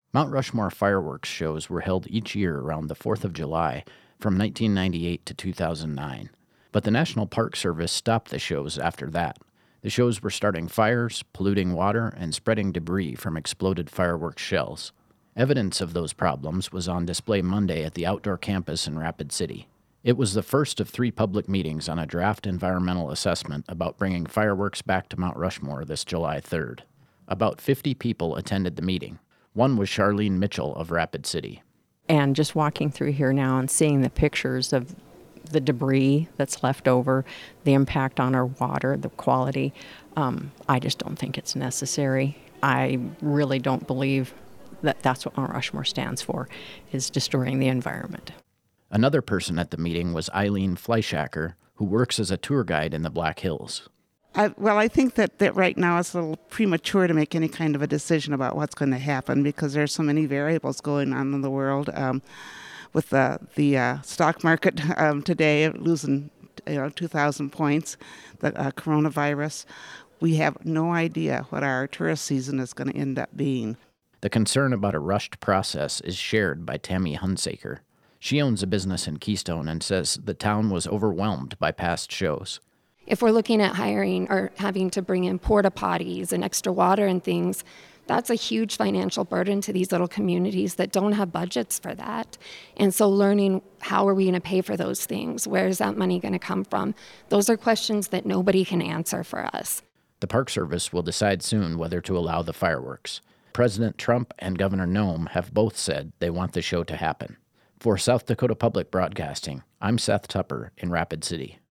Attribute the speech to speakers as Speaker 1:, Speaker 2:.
Speaker 1: Mount Rushmore fireworks shows were held each year around the 4th of July from 1998 to 2009. But the National Park Service stopped the shows after that. The shows were starting fires, polluting water, and spreading debris from exploded fireworks shells. Evidence of those problems was on display Monday at the outdoor campus in Rapid City. It was the first of 3 public meetings on a draft environmental assessment about bringing fireworks back to Mount Rushmore this July 3rd. About 50 people attended the meeting. One was Charlene Mitchell of Rapid City.
Speaker 2: And just walking through here now and seeing the pictures of the debris that's left over, the impact on our water, the quality, I just don't think it's necessary. I really don't believe that that's what Mount Rushmore stands for, is destroying the environment.
Speaker 1: Another person at the meeting was Eileen Fleischacker, who works as a tour guide in the Black Hills.
Speaker 3: I think that right now it's a little premature to make any kind of a decision about what's going to happen because there's so many variables going on in the world. With the stock market today losing 2,000 points, the coronavirus, we have no idea what our tourist season is going to end up being.
Speaker 1: The concern about a rushed process is shared by Tammy Hunsaker. She owns a business in Keystone and says the town was overwhelmed by past shows.
Speaker 4: If we're looking at hiring or having to bring in porta potties and extra water and things, that's a huge financial burden to these little communities that don't have budgets for that. And so learning how are we going to pay for those things? Where is that money going to come from? Those are questions that nobody can answer for us.
Speaker 1: The Park Service will decide soon whether to allow the fireworks. President Trump and Governor Noem have both said they want the show to happen. For South Dakota Public Broadcasting, I'm Seth Tupper in Rapid City.